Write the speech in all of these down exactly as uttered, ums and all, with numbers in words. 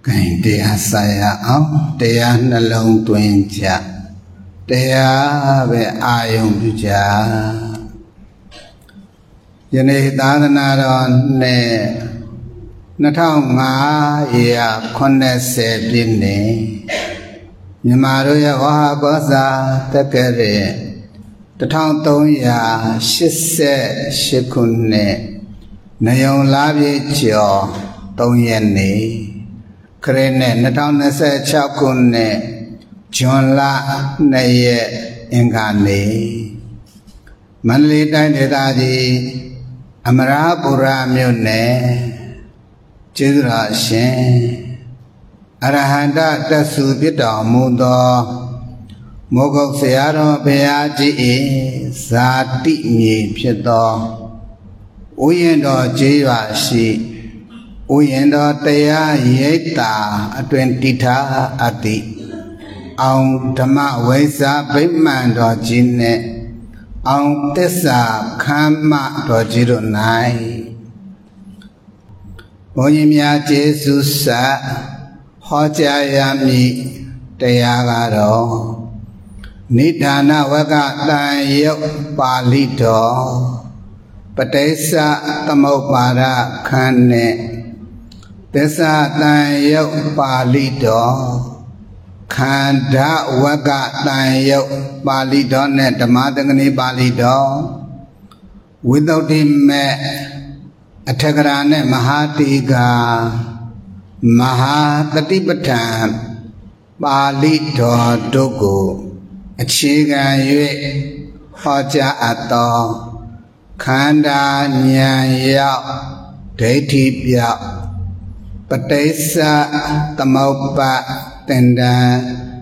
Cảnh tia saya áo tia na long tuyên cha tia về ai ông chú cha giờ này ta na đó nè nó thao ngã ya con nè sẽ biến nè nhưng mà rồi ya hoa có ra tất cả đấy ta thao tông ya shit sẽ shit kun nè này ông lá bị chiều tông yên nè kể nè nó thao nó sẽ chào kun nè chọn là này anh cả nè mình lấy đại để ta đi Amarapura miêu nè chứ là sen Arahanta tasu biết đạo mô đo mô gốc xe đó bè chỉ sa tị nhị biết đo u yên đó chế và si u yên đó tây á yết ta tuyên tị tha ati ông tham vây sa bế man đó chỉ nè ông tết sa khám mạ đó chỉ rồi này bố nhím ya Giêsu sa họ cha yami taya ga đó nidana vaka tai yuk pali đó patesa tamopara khane tesa tai yuk pali đó khanda vaka tai yuk pali đó nè dhamadangani pali đó without him Athagara Mahatiga Mahatatipatam Bali Do Dogo Achiga Yue Hoja Ato Khanda Nyaya Deiti Pya Patesa Tamopa Tenda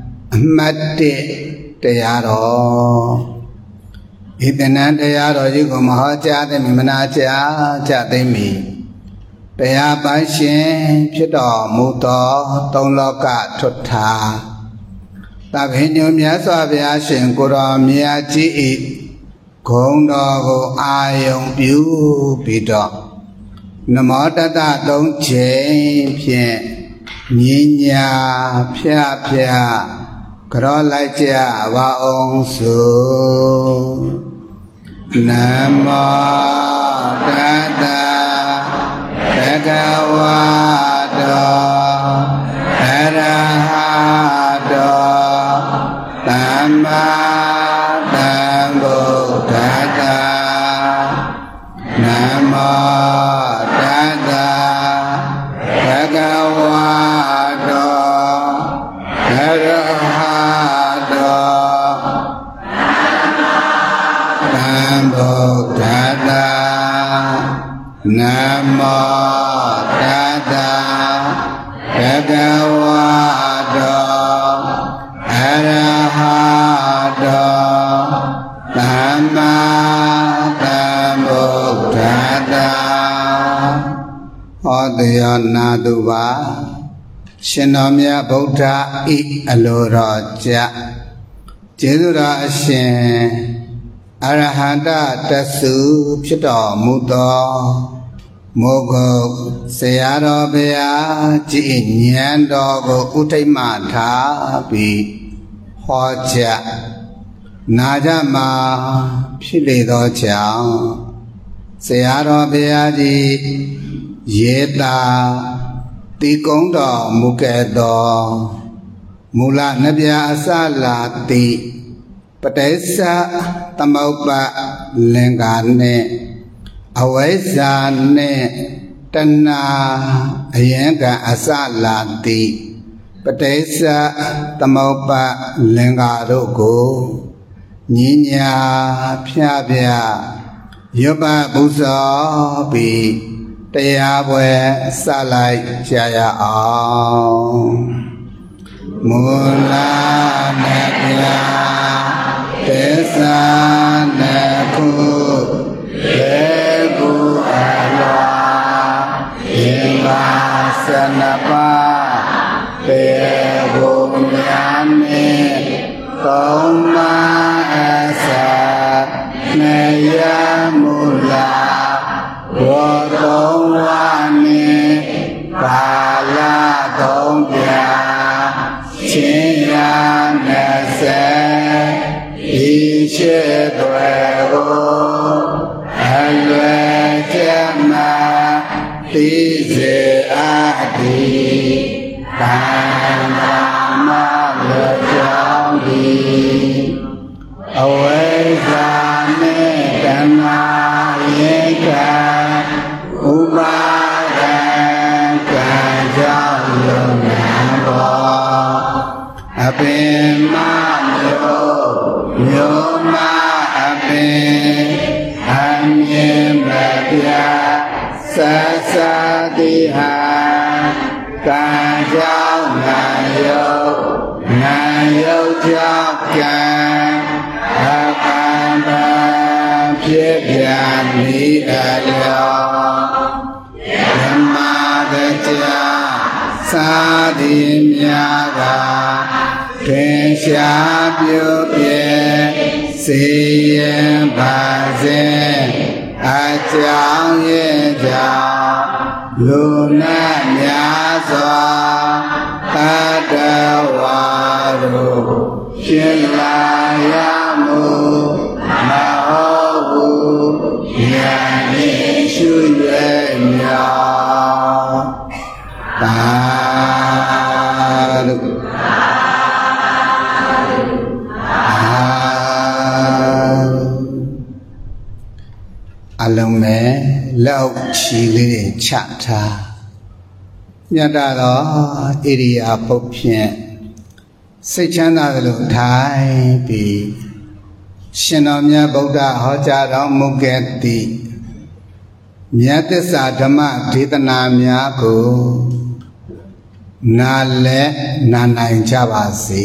Mati Tayaro Itana Tayaro Yugo Mahaja de Manaja Jademi Paya Bashin Pido Muto Tongloka Tota Tabhinum Yasa Vyashin Gura Miyaji Kondo Ayong Biu Pido Namotata Dong Chen Pien Ninya Pia Pia Kro Laja Waong Su Namo Tata Bhagavato Arahato Samma Sambuddhassa Namo Tata Bhagavato Arahato Sambuddhassa Namo Tassa Bhagavato Arahato Samma Sambuddhassa Hodiyo Naduva Shinomya Buddha I Aluraja Jedura Shin Arahanta tasu Pido Mudo Mogo Sayaro Bea Ji Nyando Utaimata Bi Hoja Najama Pilido Chang Sayaro Bea Ji Yeta Tikondo Mukedo Mula Nabia Salati Patesa Tamopa Lengane Awaisane Tana Ayenga Asalati Patesa Tamopa Lengarogo Ninya Piabia Yoba Buzo Bi Tayabwe Salai Jaya Aung Mula Nabia Tesa Naku Lebu Allah Ima Sanapa Lebu Nyame Toma Asa Naya Mula Wotong Wani Pa la công bia chính nhà nè sẽ đi chơi tuổi cô anh luyện chém mà đi dễ à đi càng làm mà lựa chọn đi away ra nè đàn na yên cả uma đàn cả giao lượng ngàn bò abin ma miêu miêu ma abin an yên bạc ya sa sa đi ha cả giao ngàn yêu ngàn yêu giao cả abin ba phía biển đi ở đâu ma de cha sa đi nhà ga thiên xa biểu biệt si yên bà dên a cháo yên cháo lu na nhà xóa ta đa hòa ru chuyên la ya mu ma ho hu nhà ni su yue nhà taအလုံးမဲ့လောက်ချီလေးချထားမြတ်တာတော့ဣရိယာပုတ်ဖြင့်စိတ်ချမ်းသာသလိုထိုင်ပြီးရှင်တော်မြတ်ဗုဒ္ဓဟောကြားတော်မူခဲ့သည့်မြတ်သစ္စာဓမ္မဒေသနာများကိုနားလဲနာနိုင်ကြပါစေ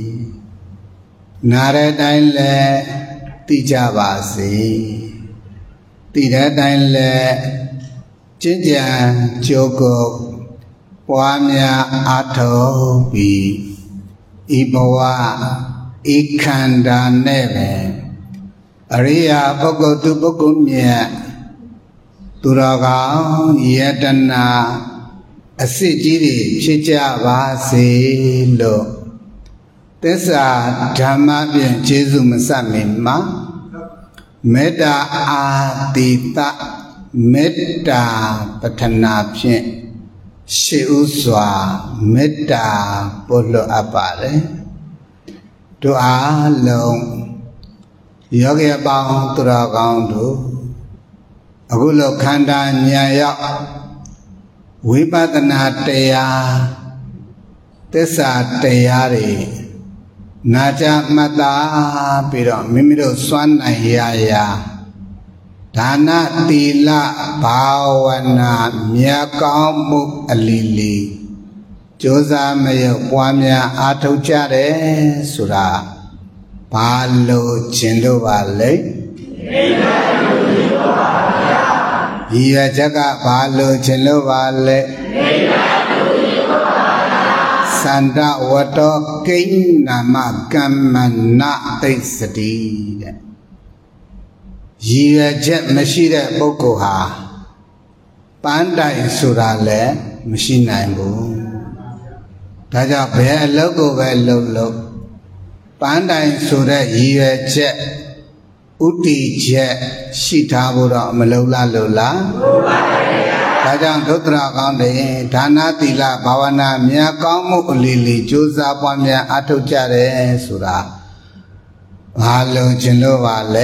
နားတဲ့အတိုင်းလဲသိကြပါစေသိတဲ့အတိုင်းလဲကျင့်ကြံကြိုးကိုပွားများအားထုတ်ပြီးဤဘဝဤခန္ဓာနဲ့ပဲအရိယာပုဂ္ဂိုလ်သူပုဂ္ဂိုလ်မြတ်သူတော်ကောင်းယတနာအစစ်ကြီးတွေဖြစ်ကြပါစေလို့သစ္စာဓမ္မဖြင့်ကျေးဇူးမဆက်မီမှာမေတ္တာအာတိတမေတ္တာပဋ္ဌနာဖြင့်ရှေးဥစွာမေတ္တာပို့လွတ်အပ်ပါတယ်တို့အားလုံးယောဂီအပေါင်းသူတော်ကောင်းတို့အခုလိုခန္ဓာဉာဏ်ရောက်ဝိပဿနာတရားသစ္စာတရားတွေနာကြမှတ်သားပြီးတော့မိမိတို့စွမ်းနိုင်ရရာဒါနသီလဘာဝနာမြတ်ကောင်းမှုအလီလီကြိုးစားမရပွားများအားထုတ်ကြတယ်ဆိုတာဘာလို့ကျင်လို့ပါလဲမိဘတို့ပြောပါဗျာဒီရချက်ကဘာလို့ကျင်လို့ပါလဲမိဘတို့ပြောပါဗျာသန္တဝတ္တောကိဉ္နာမကမ္မနာသိစတိတဲ့ရည်ရွယ်ချက်မရှိတဲ့ပုဂ္ဂိုလ်ဟာပန်းတိုင်ဆိုတာလည်းမရှိနိုင်ဘူးဒါကြောင့်ဘယ်အလုပ်ကိုပဲလုပ်လို့ပန်းတိုင်ဆိုတဲ့ရည်ရွယ်ချက်ဥတီချက်ရှိထားဖို့တော့မလုံလားလို့လားဟုတ်ပါရဲ့ဒါကြောင့်ဒုက္ခရကောင်းတယ်ဒါနသီလဘာဝနာမြတ်ကောင်းမှုအလီလီကြိုးစားပွားများအထောက်ကြတယ်ဆိုတာဘာလို့ကျင်လို့ပါလဲ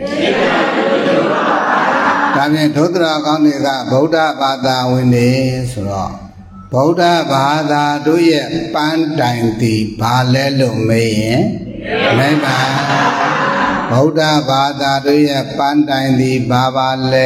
ဒါဖြင့်ဒုက္ခရကောင်းတွေကဗုဒ္ဓဘာသာဝင်နေဆိုတော့ဗုဒ္ဓဘာသာတို့ရဲ့ပန်းတိုင်တီဘာလဲလို့မေးရင်နိဗ္ဗာန်ဗုဒ္ဓဘာသာတို့ရဲ့ပန်းတိုင်တီဘာပါလဲ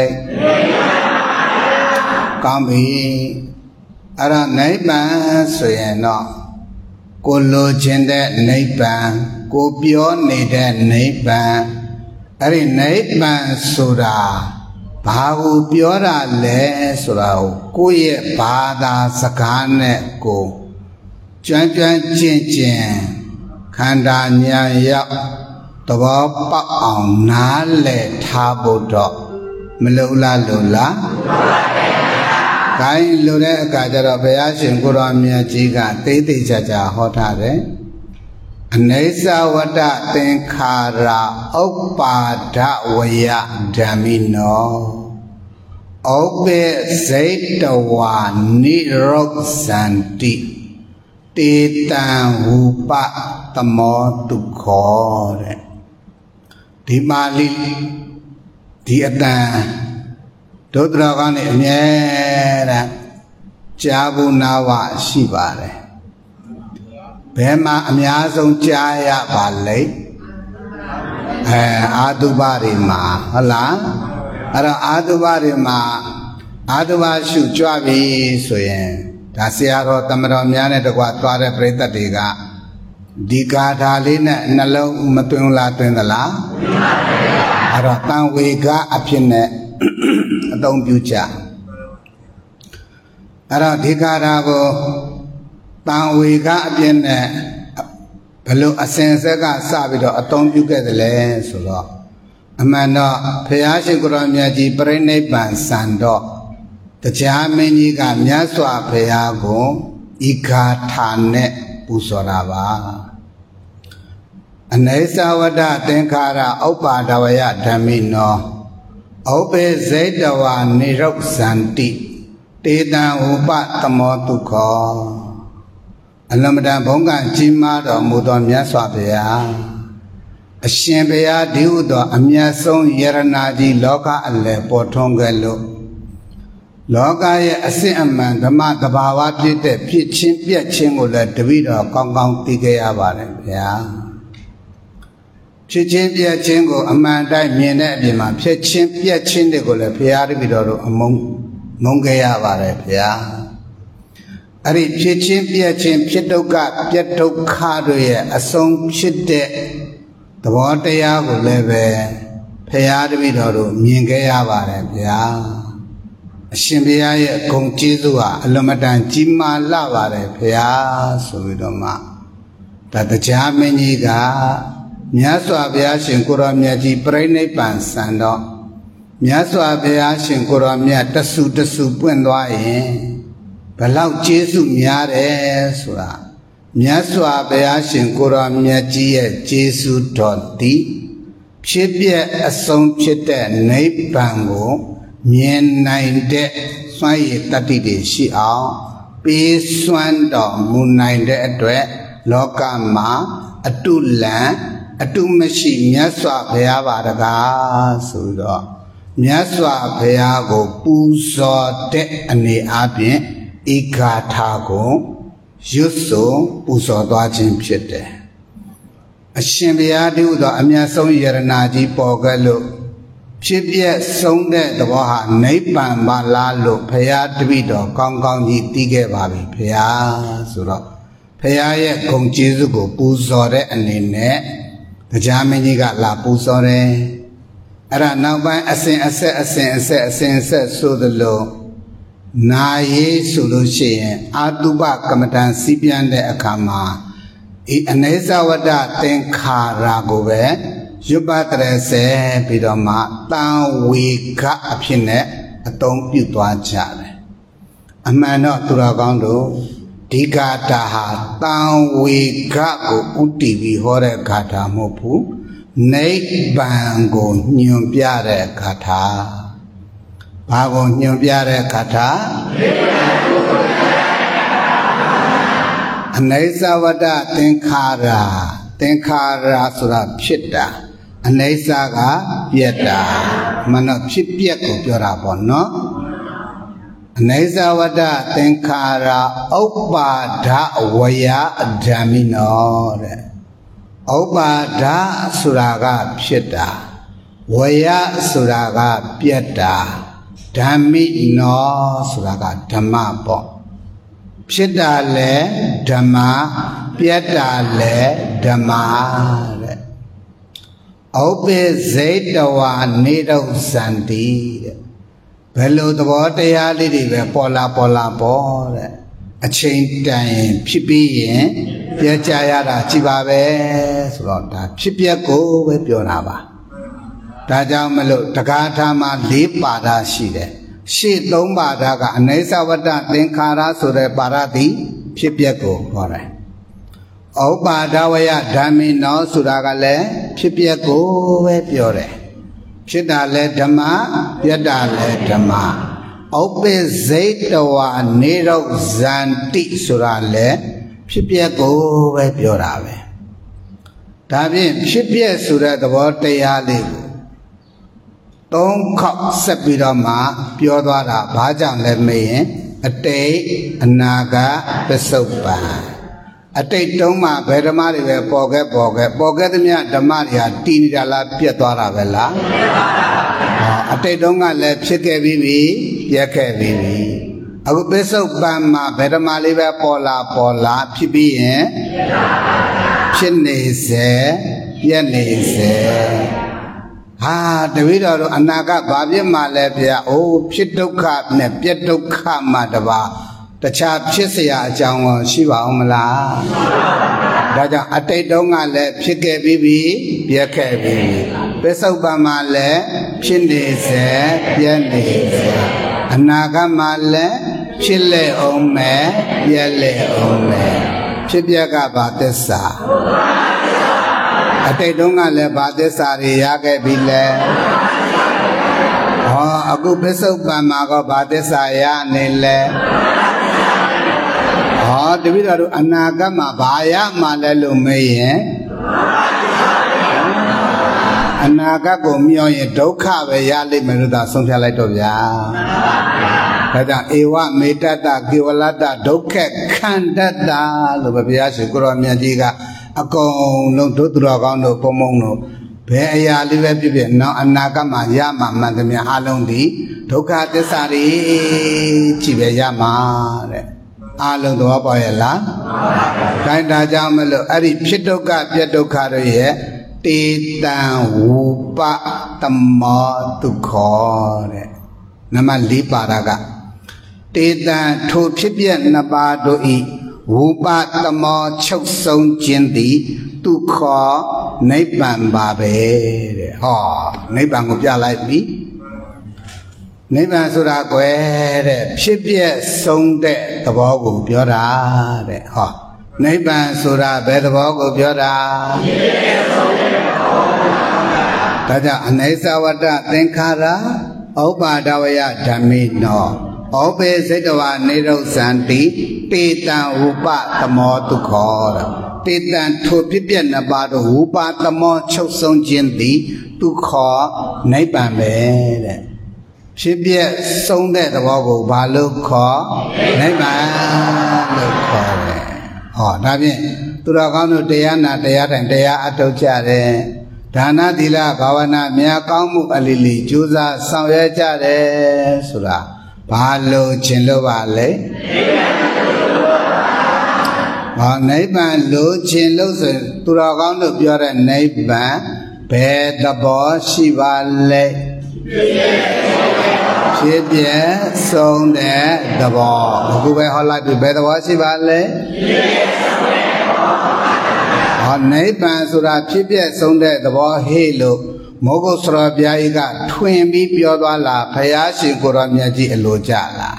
ကောင်းပြီအဲ့ဒါနိဗ္ဗာန်ဆိုရင်တော့ကိုလိုချင်တဲ့နိဗ္ဗာန်ကိုပြောနေတဲ့နိဗ္ဗာန်အဲ့ဒီနိဗ္ဗာန်ဆိုတာဘာကိုပြောတာလဲဆိုတာကိုကိုယ့်ရဲ့ဘာသာစကားနဲ့ကိုကျွမ်းကျွမ်းကျင့်ကျင့်ခန္ဓာဉာဏ်ရောက်သဘောပေါက်အောင်နားလည်ထားဖို့တော့မလုံလားလုံလားဒါခိုင်းလိုတဲ့အကကြတော့ဘုရားရှင်ကိုရောမြတ်ကြီးကတိတ်တိတ်ချာချာဟောထားတယ်အနိစ္စဝတ္တသင်္ခါရဥပ္ပါဒဝယဓမ္မိနောဥပ္ပေဇိတဝါနိရောဓဇန္တိတေတံဝုပသမောတုခောတဲ့ဒီပါဠိဒီအတန်ဒုဒ္ဒရာကနေအမြဲတမ်းကြားဖို့နာဝရှိပါတယ်ဘယ်မှာအများဆုံးကြားရပါလဲအဲအာတုပတွေမှာဟုတ်လားအဲ့တော့အာတုပတွေမှာအာတုပရှုကြွပြီဆိုရင်ဒါဆရာတော်တမတော်များနဲ့တကွာသွားတဲ့ပြိဿတွေကဒီကာထာလေးနဲ့နှလုံးမသွင်းလားသွင်းသလားအဲ့တော့တန်ဝေကအဖြစ်နဲ့အသုံးပြုကြအဲ့တော့ဒီကာထာကိုတန်ဝေကအဖြစ်နဲ့ဘယ်လိုအစဉ်ဆက်ကစပြီးတော့အသုံးပြုခဲ့တယ်လဲဆိုတော့အမှန်တော့ဘုရားရှင်ကိုရောမြတ်ကြီးပြိဋိဘံစံတော့တရားမင်းကြီးကမြတ်စွာဘုရားကိုဤဂါထာနဲ့ပူဇော်တာပါအနိစ္စဝတ္တသင်္ခါရဥပ္ပါဒဝယဓမ္မိနောဥပ္ပေဇိတဝါနိရောဓဇန္တိတေတံဥပသမောတုခောအလမတန်ဘုံကကြီးမားတော်မူသောမြတ်စွာဘုရားအရှင်ဘုရားဒီဟုသောအမြတ်ဆုံးယရနာကြီးလောကအလယ်ပေါ်ထွန်းခဲ့လို့လောကရဲ့အစစ်အမှန်ဓမ္မတဘာဝဖြစ်တဲ့ဖြစ်ချင်းပြက်ချင်းကိုလည်းတပည့်တော်ကောင်းကောင်းသိခဲ့ရပါတယ်ဗျာဖြစ်ချင်းပြက်ချင်းကိုအမှန်တိုင်းမြင်တဲ့အပြင်မှာဖြစ်ချင်းပြက်ချင်းတွေကိုလည်းဘုရားတပည့်တော်တို့အမုန်းမုန်းခဲ့ရပါတယ်ဗျာအဲ့ဒီဖြစ်ချင်းပြက်ချင်းဖြစ်ဒုက္ခပြက်ဒုက္ခတို့ရဲ့အဆုံးဖြစ်တဲ့သဘောတရားကိုလည်းပဲဘုရားတပည့်တော်တို့မြင်ခဲ့ရပါတယ်ဗျာအရှင်ဘုရားရဲ့ဂုဏ်ကျေးဇူးဟာအလွန်မတန်ကြီးမားလှပါတယ်ဘုရားဆိုပြီးတော့မှဒါတရားမင်းကြီးကမြတ်စွာဘုရားရှင်ကိုရောမြတ်ကြီးပြိဋိဘံစံတော့မြတ်စွာဘုရားရှင်ကိုရောမြတ်တဆူတဆူပွင့်သွားရင်ဘလောက်ကျေးဇူးများတယ်ဆိုတာမြတ်စွာဘုရားရှင်ကိုရောမြတ်ကြီးရဲ့ကျေးဇူးတော်သည်ဖြစ်ပြအဆုံးဖြစ်တဲ့နိဗ္ဗာန်ကိုမြင်နိုင်တဲ့စွမ်းရည်တတ္တိတွေရှိအောင်ပေးစွမ်းတော်မူနိုင်တဲ့အတွက်လောကမှာအတုလံအတုမရှိမြတ်စွာဘုရားပါတကားဆိုတော့မြတ်စွာဘုရားကိုပူဇော်တဲ့အနေအချင်းဧကထာကိုရွတ်ဆိုပူဇော်သွားခြင်းဖြစ်တယ်အရှင်ဘုရားဒီဟုသောအမြတ်ဆုံးယရနာကြီးပေါ်ခဲ့လို့ဖြစ်ပြဆုံးတဲ့သဘောဟာနိဗ္ဗာန်ပါလားလို့ဘုရားတပည့်တော်ကောင်းကောင်းကြီးသိခဲ့ပါပြီဘုရားဆိုတော့ဘုရားရဲ့ဂုဏ်ကျေးဇူးကိုပူဇော်တဲ့အနေနဲ့တရားမင်းကြီးကလာပူဇော်တယ်အဲ့ဒါနောက်ပိုင်းအစဉ်အဆက်အစဉ်အဆက်အစဉ်အဆက်ဆိုသလိုနာရေးဆိုလို့ရှိရင်အာတုပကမ္မဋ္ဌာန်းစီးပြန်တဲ့အခါမှာဤအနိစ္စဝတ္တသင်္ခါရကိုပဲရွတ်ပတ်တဲ့ဆဲပြီးတော့မှတန်ဝေကအဖြစ်နဲ့အသုံးပြုသွားကြတယ်အမှန်တော့သူတော်ကောင်းတို့ဒီဂါထာဟာတန်ဝေကကိုဥတည်ပြီးဟောတဲ့ဂါထာမဟုတ်ဘူးနိဗ္ဗာန်ကိုညွှန်ပြတဲ့ဂါထာဘာကိုညွှန်ပြတဲ့ဂါထာနိဗ္ဗာန်ကိုညွှန်ပြတဲ့ဂါထာအနိစ္စဝတ္တသင်္ခါရသင်္ခါရဆိုတာဖြစ်တာအနိစ္စကပြက်တာမနောဖြစ်ပြက်ကိုပြောတာပေါ့နော်အနိစ္စဝတ္တသင်္ခါရဥပ္ပါဒဝယဓမ္မိနောတဲ့ဥပ္ပါဒဆိုတာကဖြစ်တာဝယဆိုတာကပြက်တာဓမ္မိနောဆိုတာကဓမ္မပေါ့ဖြစ်တာလဲဓမ္မပြက်တာလဲဓမ္မတဲ့ဥပ္ပေဇိတဝါနိရောဓဇန္တိတဲ့ဘယ်လိုသဘောတရားလေးတွေပဲပေါ်လာပေါ်လာပေါ်တဲ့အချိန်တန်ရင်ဖြစ်ပြီးရင်ပြကြရတာကြည်ပါပဲဆိုတော့ဒါဖြစ်ပြက်ကိုပဲပြောတာပါဒါကြောင့်မလို့တက္ကထာမှာ၄ပါဒရှိတယ်ရှေ့သုံးပါးဒါကအနိစ္စဝတ္တသင်္ခါရဆိုတဲ့ပါရတိဖြစ်ပျက်ကိုဟောတယ်ဥပ္ပါဒဝယဓမ္မိနောဆိုတာကလည်းဖြစ်ပျက်ကိုပဲပြောတယ်ဖြစ်တာလဲဓမ္မပြတ်တာလဲဓမ္မဥပ္ပိစိတ်တဝနေရုဇန္တိဆိုတာလဲဖြစ်ပျက်ကိုပဲပြောတာပဲဒါဖြင့်ဖြစ်ပျက်ဆိုတဲ့သဘောတရားလေးကိုသုံးခေါက်ဆက်ပြီးတော့မှပြောသွားတာဘာကြောင့်လဲမေးရင်အတိတ်အနာဂတ်ပစ္စုပန်အတိတ်တုန်းမှာဘယ်ဓမ္မတွေပဲပေါ်ခဲ့ပေါ်ခဲ့ပေါ်ခဲ့သမျှဓမ္မတွေဟာတည်နေတာလားပြတ်သွားတာပဲလားပြတ်သွားတာပါအတိတ်တုန်းကလည်းဖြစ်ခဲ့ပြီးပြီပြတ်ခဲ့ပြီးပြီအခုပစ္စုပန်မှာဘယ်ဓမ္မလေးပဲပေါ်လာပေါ်လာဖြစ်ပြီးရင်ဖြစ်နေစေပြတ်နေစေဟာတပည့်တော်တို့အနာဂတ်ဘာဖြစ်မှလဲဗျာအိုးဖြစ်ဒုက္ခနဲ့ပြတ်ဒုက္ခမှတပါတခြားဖြစ်เสียအကြောင်းရောရှိပါအောင်မလားဒါကြောင့်အတိတ်တုန်းကလည်းဖြစ်ခဲ့ပြီးပြီပြတ်ခဲ့ပြီးပြီပစ္စုပန်မှာလည်းဖြစ်နေစေပြတ်နေစေအနာဂတ်မှာလည်းဖြစ်လေအောင်မယ်ပြတ်လေအောင်မယ်ဖြစ်ပြကဘာသစ္စာအတိတ်တုန်းကလည်းဘာသစ္စာတွေရခဲ့ပြီလဲဟောအခုပစ္စုပန်မှာကဘာသစ္စာရနေလဲဟောတပည့်တော်တို့အနာဂတ်မှာဘာရမှလဲလို့မေးရင်အနာဂတ်ကိုမျှော်ရင်ဒုက္ခပဲရလိမ့်မယ်လို့သာဆုံးဖြတ်လိုက်တော့ဗျာဒါကြောင့်ဧဝမေတ္တကေဝလတ္တဒုက္ခခန္တတ္တလို့ပဲဘုရားရှင်ကိုရောမြတ်ကြီးကအကုန်လုံးတို့သူတော်ကောင်းတို့ဘုံဘုံတို့ဘယ်အရာလေးပဲဖြစ်ဖြစ်နောက်အနာဂတ်မှာရမှာမှန်သမျှအလုံးဒီဒုက္ခသစ္စာတွေကြည့်ပဲရမှာတဲ့အလုံးသဘောပေါက်ရဲ့လားဒါဒါကြောင့်မလို့အဲ့ဒီဖြစ်ဒုက္ခပြတ်ဒုက္ခတို့ရဲ့တေတံဝုပတမောဒုက္ခတဲ့နံပါတ်လေးပါတာကတေတံထိုဖြစ်ပြနှစ်ပါးတို့ဤဝုပတမောချုပ်ဆုံးခြင်းသည်ဒုက္ခနိဗ္ဗာန်ပါပဲတဲ့ဟောနိဗ္ဗာန်ကိုပြလိုက်ပြီနိဗ္ဗာန်ဆိုတာကွယ်တဲ့ဖြစ်ပြဆုံးတဲ့သဘောကိုပြောတာတဲ့ဟောနိဗ္ဗာန်ဆိုတာဘယ်သဘောကိုပြောတာဖြစ်ပြဆုံးတဲ့သဘောဒါကြောင့်အနိစ္စဝတ္တသင်္ခါရဥပ္ပါဒဝယဓမ္မိနောဩပေစိတ်တဝနေရုဇန္တိတေတံဝုပသမောဒုက္ခတဲ့တေတံထိုဖြစ်ပြနှစ်ပါးတို့ဝုပသမောချုပ်ဆုံးခြင်းသည်ဒုက္ခနိဗ္ဗာန်ပဲတဲ့ဖြစ်ပြဆုံးတဲ့သဘောကိုဘာလို့ခေါ်နိဗ္ဗာန်လို့ခေါ်တယ်ဟောဒါဖြင့်သူတော်ကောင်းတို့တရားနာတရားထိုင်တရားအထုတ်ကြတယ်ဒါနသီလဘာဝနာမြတ်ကောင်းမှုအလီလီကြိုးစားဆောင်ရွက်ကြတယ်ဆိုတာဘာလို့ခြင်းလို့ပါလဲဟောနိဗ္ဗာန်လို့ခြင်းလို့ဆိုသူတော်ကောင်းတို့ပြောတဲ့နိဗ္ဗာန်ဘယ်သဘောရှိပါလဲဖြစ်ပြဆုံးတဲ့သဘောအခုပဲဟောလိုက်ပြီဘယ်သဘောရှိပါလဲဟောနိဗ္ဗာန်ဆိုတာဖြစ်ပြဆုံးတဲ့သဘောဟေ့လို့မောဂုစရောဘုရားကြီးကထွင်ပြီးပြောသွားလားဘုရားရှင်ကိုရောမြတ်ကြီးအလိုကြလား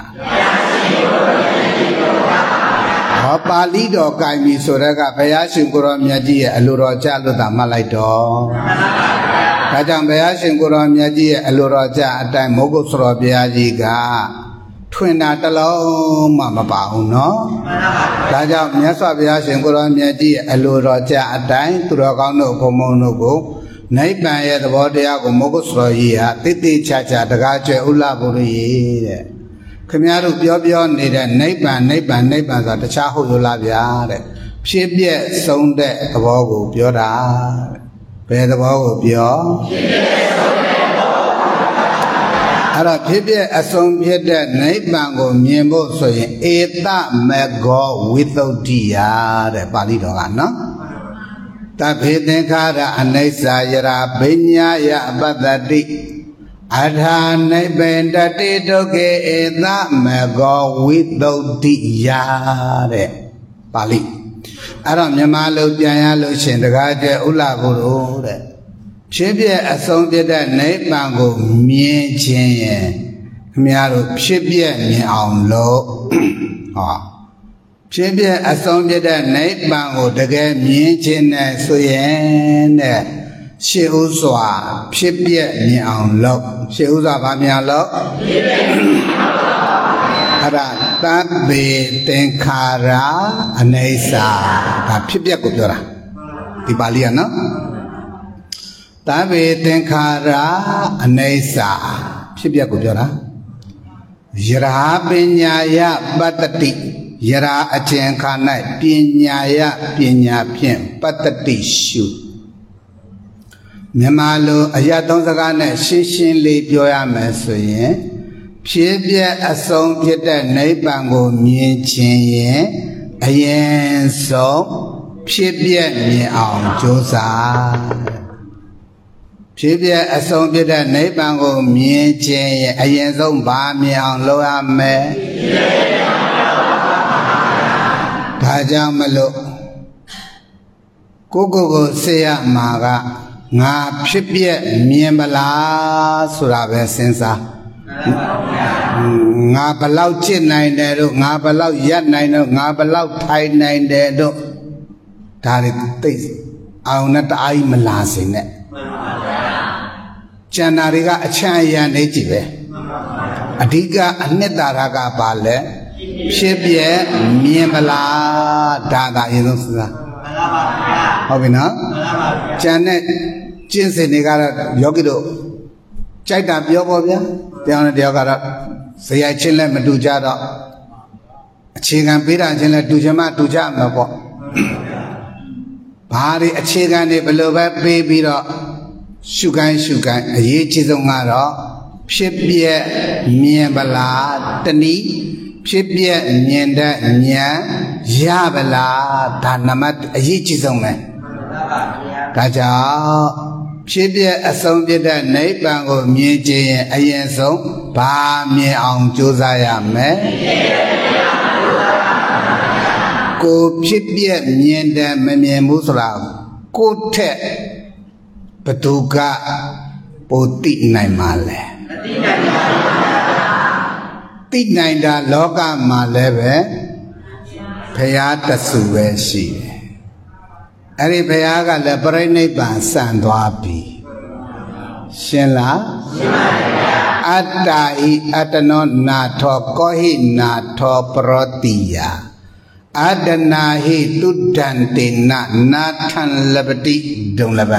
ဟောပါဠိတော်ကိုင်ပြီဆိုတဲ့ကဘုရားရှင်ကိုရောမြတ်ကြီးရဲ့အလိုတော်ကြလို့သာမှတ်လိုက်တော့ဒါကြောင့်ဘုရားရှင်ကိုရောမြတ်ကြီးရဲ့အလိုတော်ကြအတိုင်းမောဂုစရောဘုရားကြီးကထွင်တာတလုံးမှမပါဘူးနော်ဒါကြောင့်မြတ်စွာဘုရားရှင်ကိုရောမြတ်ကြီးရဲ့အလိုတော်ကြအတိုင်းသူတော်ကောင်းတို့ဘုံဘုံတို့ကိုနိဗ္ဗာန်ရဲ့သဘောတရားကိုမောဂုစရောကြီးဟာတိတိကျကျတကားကျွဲဥလဘုရိတဲ့ခင်ဗျားတို့ပြောပြောနေတဲ့နိဗ္ဗာန်နိဗ္ဗာန်နိဗ္ဗာန်ဆိုတာတခြားဟုတ်လို့လားဗျာတဲ့ဖြစ်ပြဆုံးတဲ့သဘောကိုပြောတာဘယ်သဘောကိုပြောဖြစ်ပြဆုံးတဲ့သဘောအဲ့တော့ဖြစ်ပြအဆုံးဖြစ်တဲ့နိဗ္ဗာန်ကိုမြင်ဖို့ဆိုရင်ဧတမေဃောဝိသုဒ္ဓိယတဲ့ပါဠိတော်ကနော်တဖေသင်္ခါရအနိစ္စယရာဘိညာယပတ္တတိအထာနိဗ္ဗေတတိဒုက္ခေဧတမေဃောဝိသုဒ္ဓိယတဲ့ပါဠိအဲ့တော့မြန်မာလိုပြန်ရလို့ရှင်တကားကျဲဥလဘုရောတဲ့ဖြစ်ပြအဆုံးပြတဲ့နိဗ္ဗာန်ကိုမြင်ခြင်းရဲ့များတို့ဖြစ်ပြမြင်အောင်လို့ဟောဖြစ်ပြအဆုံးပြတဲ့နိဗ္ဗာန်ကိုတကယ်မြင်ခြင်းနဲ့ဆိုရင်တဲ့ရှေးဥစွာဖြစ်ပြမြင်အောင်လို့ရှေးဥစွာဗာမြင်အောင်လို့ဖြစ်ပြမြင်အောင်လို့အဲ့ဒါသဗ္ဗေသင်္ခါရအနိစ္စဒါဖြစ်ပြကိုပြောတာဒီပါဠိကနော်သဗ္ဗေသင်္ခါရအနိစ္စဖြစ်ပြကိုပြောတာယရာပညာယပတ္တိယရာအကျဉ်ခါ၌ပညာယပညာဖြင့်ပတ္တိရှုမြန်မာလိုအရာသုံးစကားနဲ့ရှင်းရှင်းလေးပြောရမယ်ဆိုရင်ဖြစ်ပြအဆုံးဖြစ်တဲ့နိဗ္ဗာန်ကိုမြင်ခြင်းရင်အရင်ဆုံးဖြစ်ပြမြင်အောင်ကြိုးစားဖြစ်ပြအဆုံးဖြစ်တဲ့နိဗ္ဗာန်ကိုမြင်ခြင်းရင်အရင်ဆုံးဗာမြင်အောင်လုပ်ရမယ်ဒါကြောင့်မလို့ကိုကိုကိုစေရမှာကငါဖြစ်ပြမြင်မလားဆိုတာပဲစဉ်းစားငါဘလောက်จิตနိုင်တယ်တို့ငါဘလောက်ရက်နိုင်တယ်ငါဘလောက်ထိုင်နိုင်တယ်တို့ဒါတွေသိအောင်နဲ့တအားကြီးမလာစေနဲ့ကျန်တာတွေကအချမ်းအရံနေကြည့်ပဲအဓိကအနှစ်သာရကပါလဲဖြစ်ပြမြင်မလားဒါသာအရင်ဆုံးစဉ်းစားဟုတ်ပြီနော်ကျန်တဲ့ကျင့်စဉ်တွေကတော့ယောဂီတို့ကြိုက်တာပြောပါဗျာတရားနဲ့တရားကတော့ဇေယျချင်းလည်းမတူကြတော့အခြေခံပေးတာချင်းလည်းတူချင်မှတူကြမှာပေါ့ဘာတွေအခြေခံတွေဘယ်လိုပဲပေးပြီးတော့ရှုခိုင်းရှုခိုင်းအရေးကြီးဆုံးကတော့ဖြစ်ပြမြင်ပလားတနည်းဖြစ်ပြမြင်တဲ့ဉာဏ်ရပလားဒါနမအရေးကြီးဆုံးပဲဒါကြောင့်ဖြစ်ပြအဆုံးပြတဲ့နိဗ္ဗာန်ကိုမြင်ခြင်းရင်အရင်ဆုံးဘာမြင်အောင်ကြိုးစားရမယ်ကိုဖြစ်ပြမြင်တယ်မမြင်ဘူးဆိုတာကိုယ့်ထက်ဘသူကပိုသိနိုင်မှာလဲသိနိုင်ပါဘူးသိနိုင်တာလောကမှာလည်းပဲဘုရားတဆူပဲရှိတယ်အဲ့ဒီဘုရားကလည်းပြိဋိဘံစံသွားပြီရှင်းလားရှင်းပါဗျာအတ္တဤအတ္တနောနာထောကောဟိနာထောပရောတိယအတ္တနာဟိတုဒ္ဒန္တေနနာထံလပတိဒုံလပံ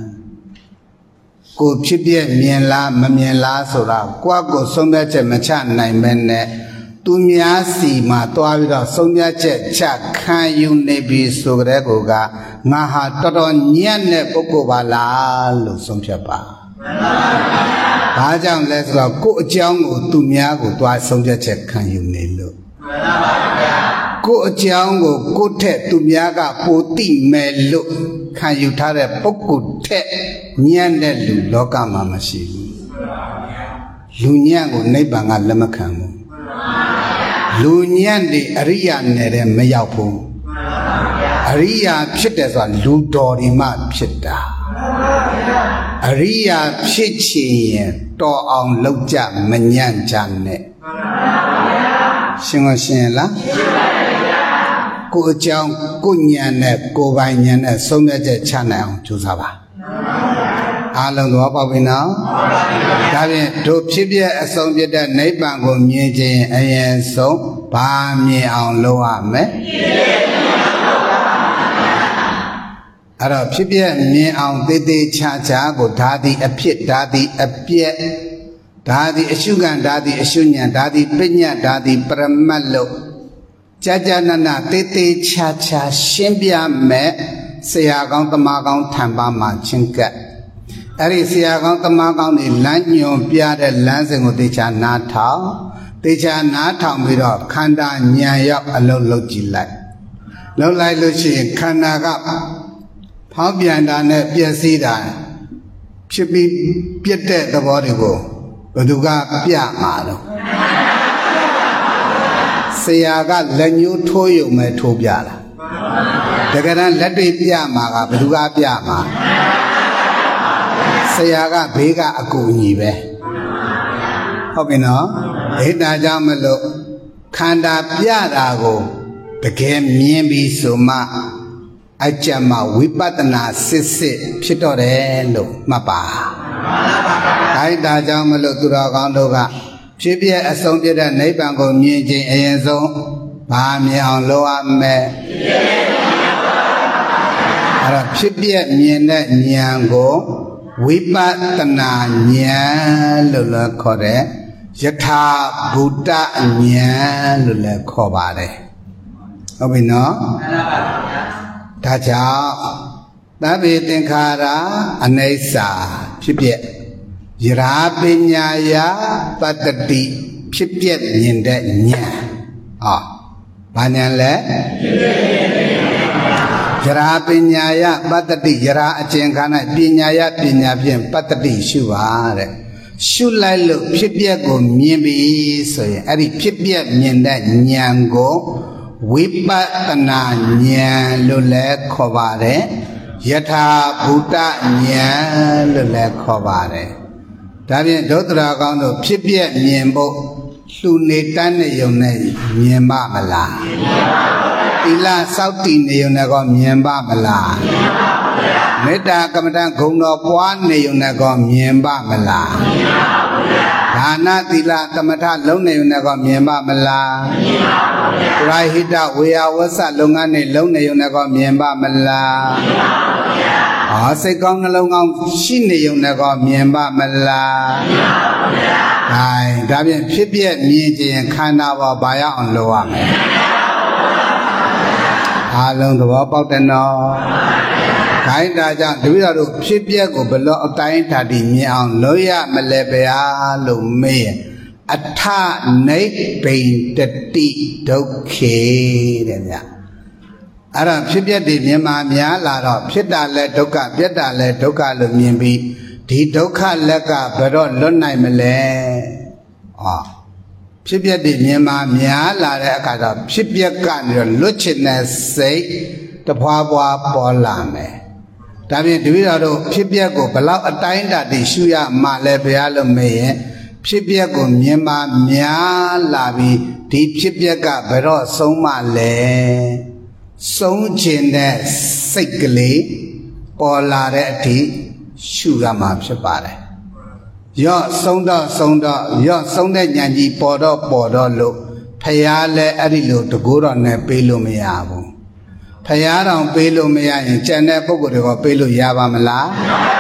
ကိုဖြစ်ပြမြင်လားမမြင်လားဆိုတာကိုယ့်ကိုဆုံးဖြတ်ချက်မချနိုင်မဲနဲ့သူများစီမှာတွားပြီးတော့ဆုံးဖြတ်ချက်ချခံယူနေပြီဆိုကြတဲ့ကောကငါဟာတော်တော်ညံ့တဲ့ပုဂ္ဂိုလ်ပါလားလို့ဆုံးဖြတ်ပါမှန်ပါဗျာဘာကြောင့်လဲဆိုတော့ကိုယ့်အကြောင်းကိုသူများကိုတွားဆုံးဖြတ်ချက်ခံယူနေလို့မှန်ပါဗျာကိုယ့်အကြောင်းကိုကိုယ့်ထက်သူများကပိုသိမယ်လို့ခံယူထားတဲ့ပုဂ္ဂိုလ်ထက်ညံ့တဲ့လူလောကမှာမရှိဘူးလူညံ့ကိုနိဗ္ဗာန်ကလက်မခံဘူးလူညံ့တွေအရိယာနယ်တဲ့မရောက်ဘူးအရိယာဖြစ်တယ်ဆိုတာလူတော်ဒီမှဖြစ်တာအရိယာဖြစ်ချင်ရင်တော်အောင်လုပ်ကြမညံ့ကြနဲ့ရှင်းမရှင်းလားကိုအကြောင်းကိုညံနဲ့ကိုပိုင်ညံနဲ့ဆုံးဖြတ်ချက်ချနိုင်အောင်ကြိုးစားပါအားလုံးတော့ပေါ့ပြီနော်ဒါဖြင့်တို့ဖြစ်ပြအဆုံးပြတဲ့နိဗ္ဗာန်ကိုမြင်ခြင်းအရင်ဆုံးဘာမြင်အောင်လုပ်ရမလဲအဲ့တော့ဖြစ်ပြမြင်အောင်သေးသေးချာချာကိုဓာတိအဖြစ်ဓာတိအပြည့်ဓာတိအရှုခံဓာတိအရှုဉဏ်ဓာတိပညာဓာတိပရမတ်လို့ကြာကြာနာနာတေးသေးချာချာရှင်းပြမယ်ဆရာကောင်းတမကောင်းထံပါမှာချင်းကပ်အဲ့ဒီဆရာကောင်းတမကောင်းတွေလမ်းညွန်ပြတဲ့လမ်းစဉ်ကိုတေချာနားထောင်တေချာနားထောင်ပြီးတော့ခန္ဓာဉာဏ်ရောက်အလုံးလုံးကြည့်လိုက်လုံးလိုက်လို့ရှိရင်ခန္ဓာကဖောင်းပြန်တာနဲ့ပျက်စီးတာဖြစ်ပြီးပြတ်တဲ့သဘောတွေကိုဘယ်သူကပြမှာတော့ဆရာကလက်ညှိုးထိုးရုံပဲထိုးပြတာတကယ်တမ်းလက်တွေပြမှာကဘယ်သူကပြမှာဆရာကဘေးကအကူအညီပဲဟုတ်ပြီနော်အေးဒါကြောင့်မလို့ခန္ဓာပြတာကိုတကယ်မြင်ပြီးဆိုမှအကြမ်းမှာဝိပဿနာစစ်စစ်ဖြစ်တော့တယ်လို့မှတ်ပါအဲဒါကြောင့်မလို့သူတော်ကောင်းတို့ကဖြစ်ပြအဆုံးပြတဲ့နိဗ္ဗာန်ကိုမြင်ခြင်းအရင်ဆုံးဘာမြင်အောင်လုပ်ရမလဲအဲ့တော့ဖြစ်ပြမြင်တဲ့ဉာဏ်ကိုဝိပဿနာဉာဏ်လို့လည်းခေါ်တယ်ယထာဘူတဉာဏ်လို့လည်းခေါ်ပါတယ်ဟုတ်ပြီနော်ဒါကြောင့်သဗ္ဗေသင်္ခါရအနိစ္စဖြစ်ပြယရာပညာယပတ္တိဖြစ်ပြမြင်တဲ့ဉာဏ်ဟောဘာဉာဏ်လဲယရာပညာယပတ္တိယရာအကျဉ်ခါ၌ပညာယပညာဖြင့်ပတ္တိရှုပါတဲ့ရှုလိုက်လို့ဖြစ်ပြကိုမြင်ပြီဆိုရင်အဲ့ဒီဖြစ်ပြမြင်တဲ့ဉာဏ်ကိုဝိပဿနာဉာဏ်လို့လည်းခေါ်ပါတယ်ယထာဘူတဉာဏ်လို့လည်းခေါ်ပါတယ်ဒါဖြင့်ဒုသရကောင်းတို့ဖြစ်ပြမြင်ဖို့လှူနေတတ်နေုံနဲ့မြင်ပါမလားမြင်ပါပါဘုရားသီလစောင့်တည်နေုံနဲ့ကောမြင်ပါမလားမြင်ပါပါဘုရားမေတ္တာကမ္မဋ္ဌာန်းဂုဏ်တော်ပွားနေုံနဲ့ကောမြင်ပါမလားမြင်ပါပါဘုရားဒါနသီလသမထလုံးနေုံနဲ့ကောမြင်ပါမလားမြင်ပါပါဘုရားပရိဟိတဝေယဝဆလုပ်ငန်းတွေလုံးနေုံနဲ့ကောမြင်ပါမလားမြင်ပါပါဘုရားအာစိတ်ကောင်းနှလုံးကောင်းရှိနေုံနဲ့ကောမြင်ပါမလားမြင်ပါပါဘုရားဒါဒါဖြင့်ဖြစ်ပြမြင်ခြင်းခန္ဓာပေါ်ဘာရောက်အောင်လုပ်ရမလဲအားလုံးသဘောပေါက်တယ်နော်ခိုင်းတာကြောင့်တပည့်တော်တို့ဖြစ်ပြကိုဘလို့အတိုင်းဓာတိမြင်အောင်လုပ်ရမလဲဗျာလို့မေးရင်အထနိဗ္ဗိန္တတိဒုက္ခေတဲ့ဗျာအဲ့ဒါဖြစ်ပြတွေမြင်မှများလာတော့ဖြစ်တာလဲဒုက္ခပြက်တာလဲဒုက္ခလို့မြင်ပြီးဒီဒုက္ခလက်ကဘယ်တော့လွတ်နိုင်မလဲဟောဖြစ်ပြတွေမြင်မှများလာတဲ့အခါကျတော့ဖြစ်ပြကနေတော့လွတ်ချင်တဲ့စိတ်တဖွာဖွာပေါ်လာမယ်ဒါဖြင့်တပည့်တော်တို့ဖြစ်ပြကိုဘလောက်အတိုင်းအတာတည်ရှုရမှလဲဘုရားလို့မေးရင်ဖြစ်ပြကိုမြင်မှများလာပြီးဒီဖြစ်ပြကဘယ်တော့ဆုံးမလဲဆုံးခြင်းတဲ့စိတ်ကလေးပေါ်လာတဲ့အထိရှုရမှာဖြစ်ပါတယ်ရော့ဆုံးတော့ဆုံးတော့ရော့ဆုံးတဲ့ဉာဏ်ကြီးပေါ်တော့ပေါ်တော့လို့ဖယားလည်းအဲ့ဒီလိုတကူတော့နဲ့ပေးလို့မရဘူးဖယားတော်ပေးလို့မရရင်ကျန်တဲ့ပုဂ္ဂိုလ်တွေကပေးလို့ရပါမလား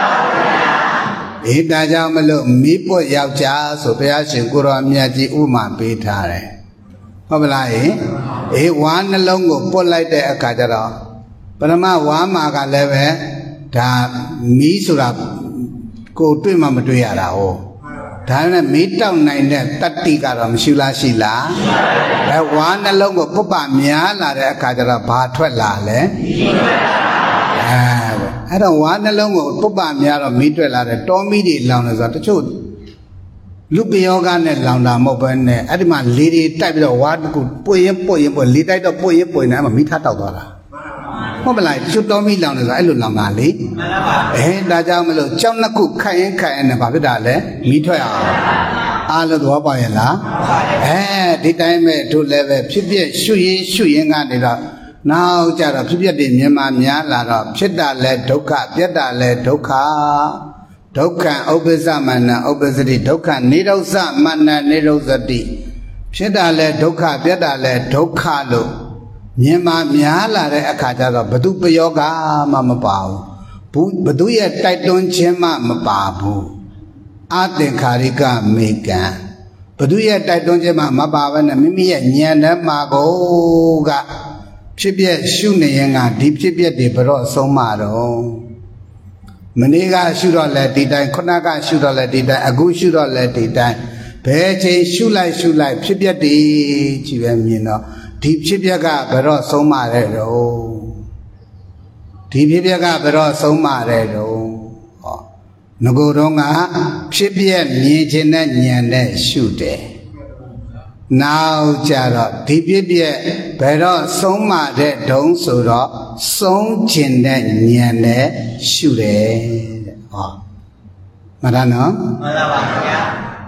အေးဒါကြောင့်မလို့မိပွတ်ယောက်ျားဆိုဘုရားရှင်ကိုရောမြတ်ကြီးဥမာပေးထားတယ်ဟုတ်ပလားအေးအေးဝါးနှလုံးကိုပွတ်လိုက်တဲ့အခါကျတော့ပရမဝါးမှာကလည်းပဲဒါမီးဆိုတာကိုတွေ့မှမတွေ့ရတာဟောဒါနဲ့မီးတောက်နိုင်တဲ့တတ္တိကတော့မရှိလားရှိလားအဲဝါးနှလုံးကိုပုပ္ပများလာတဲ့အခါကျတော့ဘာထွက်လာလဲအဲအဲ့တော့ဝါးနှလုံးကိုပုပ္ပများတော့မီးထွက်လာတယ်တောမီးတွေလောင်တယ်ဆိုတော့တချို့လူပယောဂနဲ့လောင်တာမဟုတ်ဘဲနဲ့အဲ့ဒီမှာလေတွေတိုက်ပြီးတော့ဝါးတကူပွင့်ရင်ပွင့်ရင်ပွင့်လေတိုက်တော့ပွင့်ရင်ပွင့်နေအဲ့မှာမီးထတောက်သွားတာဟုတ်မလားကျွတ်တော်မီလောင်နေဆိုအဲ့လိုလောင်တာလေမှန်ပါပါအဲဒါကြောင့်မလို့ကြောက်နှစ်ခုခိုင်ရင်ခိုင်ရင်ဘာဖြစ်တာလဲမီးထွက်အောင်အားလို့သဘောပေါက်ရဲ့လားအဲဒီတိုင်းပဲတို့လည်းပဲဖြစ်ဖြစ်ရှုရင်ရှုရင်ကနေတော့နောက်ကြတော့ဖြစ်ဖြစ်တွေမြင်မှများလာတော့ဖြစ်တာလဲဒုက္ခပြက်တာလဲဒုက္ခဒုက္ခဥပ္ပစ္စမနဥပ္ပစ္စတိဒုက္ခနိရောဓမနနိရောဓတိဖြစ်တာလဲဒုက္ခပြက်တာလဲဒုက္ခလို့မြင်မှများလာတဲ့အခါကျတော့ဘသူပယောဂမှမပါဘူးဘသူရဲ့တိုက်တွန်းခြင်းမှမပါဘူးအသင်္ခါရိကမေကံဘသူရဲ့တိုက်တွန်းခြင်းမှမပါဘဲနဲ့မိမိရဲ့ဉာဏ်ထဲမှာကိုကဖြစ်ပြရှုနေရင်ကဒီဖြစ်ပြတွေဘတော့ဆုံးမတော့မနေ့ကရှုတော့လဲဒီတိုင်းခုနကရှုတော့လဲဒီတိုင်းအခုရှုတော့လဲဒီတိုင်းဘယ်ချိန်ရှုလိုက်ရှုလိုက်ဖြစ်ပြတွေကြီးပဲမြင်တော့ဒီဖြစ်ပြကဘယ်တော့ဆုံးမရဲတော့ဒီဖြစ်ပြကဘယ်တော့ဆုံးမရဲတော့ဟောငကိုယ်တော့ကဖြစ်ပြမြင်ခြင်းနဲ့ဉာဏ်နဲ့ရှုတယ်နောက်ကြတော့ဒီဖြစ်ပြဘယ်တော့ဆုံးမတဲ့တုံးဆိုတော့ဆုံးခြင်းတဲ့ဉာဏ်နဲ့ရှုတယ်တဲ့ဟောမှန်လားနော်မှန်ပါပါဗျာ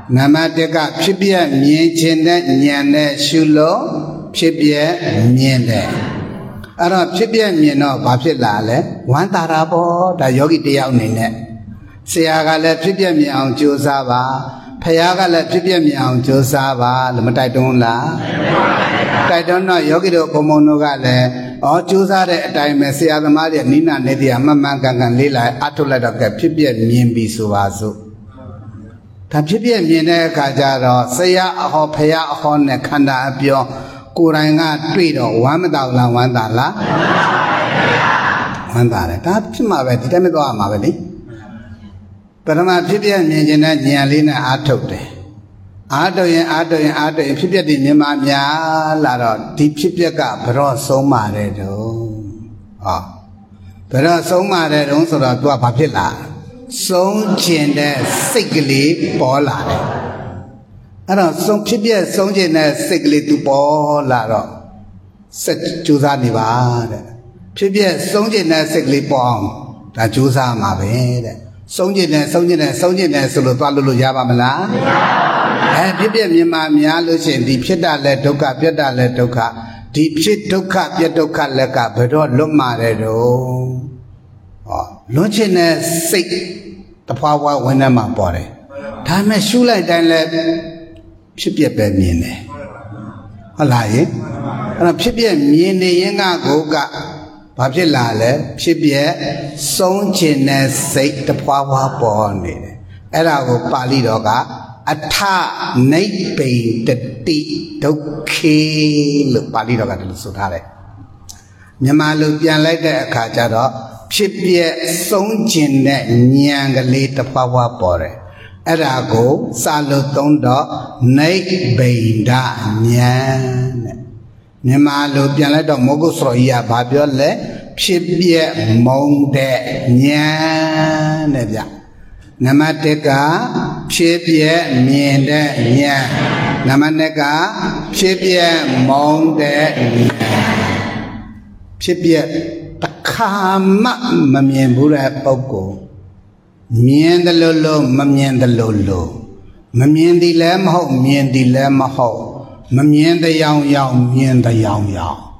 နာမတက်ကဖြစ်ပြမြင်ခြင်းနဲ့ဉာဏ်နဲ့ရှုလို့ဖြစ်ပြမြင်တယ်အဲ့တော့ဖြစ်ပြမြင်တော့ဘာဖြစ်လာလဲဝမ်းသာတာပေါ့ဒါယောဂီတယောက်အနေနဲ့ဆရာကလည်းဖြစ်ပြမြင်အောင်ကြိုးစားပါဖခင်ကလည်းဖြစ်ပြမြင်အောင်ကြိုးစားပါလို့မတိုက်တွန်းလားတိုက်တွန်းတော့ယောဂီတို့ဘုံဘုံတို့ကလည်းဩကြိုးစားတဲ့အတိုင်းပဲဆရာသမားတွေနိနာနေတရားမှန်မှန်ကန်ကန်လေးလိုက်အထုတ်လိုက်တော့ကဲဖြစ်ပြမြင်ပြီဆိုပါစို့ဒါဖြစ်ပြမြင်တဲ့အခါကျတော့ဆရာအဟောဖခင်အဟောနဲ့ခန္ဓာအပြောကိုယ်တိုင်ကတွေ့တော့ဝမ်းမတောက်လားဝမ်းသာလားဝမ်းသာတယ်ဒါဖြစ်မှာပဲဒီတိုင်းမသွားမှာပဲလေပထမဖြစ်ပြမြင်ခြင်းနဲ့ဉာဏ်လေးနဲ့အားထုတ်တယ်အားထုတ်ရင်အားထုတ်ရင်အားထုတ်ရင်ဖြစ်ပြတည်မြင်မှများလာတော့ဒီဖြစ်ပြကဘရော့ဆုံးပါတယ်တော့ဟောဘရော့ဆုံးပါတယ်တော့ဆိုတော့ तू ကဘာဖြစ်လာဆုံးခြင်းတဲ့စိတ်ကလေးပေါ်လာတယ်အဲ့တော့ဆုံးဖြစ်ပြဆုံးခြင်းတဲ့စိတ်ကလေး तू ပေါ်လာတော့စက်ကြိုးစားနေပါတဲ့ဖြစ်ပြဆုံးခြင်းတဲ့စိတ်ကလေးပေါ်အောင်ဒါကြိုးစားမှာပဲတဲ့ဆုံးခြင်းနဲ့ဆုံးခြင်းနဲ့ဆုံးခြင်းနဲ့ဆိုလို့သွားလို့လို့ရပါမလားမရပါဘူးအဲဖြစ်ပြမြင်မှများလို့ရှိရင်ဒီဖြစ်တာလဲဒုက္ခပြတ်တာလဲဒုက္ခဒီဖြစ်ဒုက္ခပြတ်ဒုက္ခလက်ကဘယ်တော့လွတ်မှာလဲတော့ဟောလွတ်ခြင်းနဲ့စိတ်တဖွာဖွာဝင်နေမှာပေါ်တယ်ဒါပေမဲ့ရှုလိုက်တိုင်းလဲဖြစ်ပြပဲမြင်တယ်ဟုတ်လားယင်အဲ့တော့ဖြစ်ပြမြင်နေရင်ကကိုကဘာဖြစ်လာလဲဖြစ်ပြဆုံးခြင်းနဲ့စိတ်တဖွာဖွာပေါ်နေတယ်အဲ့ဒါကိုပါဠိတော်ကအထနိဗ္ဗိတတိဒုက္ခေလို့ပါဠိတော်ကတည်းကဆိုထားတယ်မြန်မာလိုပြန်လိုက်တဲ့အခါကျတော့ဖြစ်ပြဆုံးခြင်းနဲ့ဉာဏ်ကလေးတဖွာဖွာပေါ်တယ်အဲ့ဒါကိုစာလို့သုံးတော့နိဗ္ဗိဒဉာဏ်တဲ့မြန်မာလိုပြန်လိုက်တော့မောဂုစရောကြီးကဘာပြောလဲဖြစ်ပြမုံတဲ့ဉာဏ်တဲ့ဗျနံပါတ်တစ်ကဖြစ်ပြမြင်တဲ့ဉာဏ်နံပါတ်နှစ်ကဖြစ်ပြမုံတဲ့ဉာဏ်ဖြစ်ပြတခါမှမမြင်ဘူးတဲ့ပုဂ္ဂိုလ်မြင်တယ်လို့လို့မမြင်တယ်လို့လို့မမြင်သည်လည်းမဟုတ်မြင်သည်လည်းမဟုတ်မမြင်တဲ့ရောင်ရောင်မြင်တဲ့ရောင်ရောင်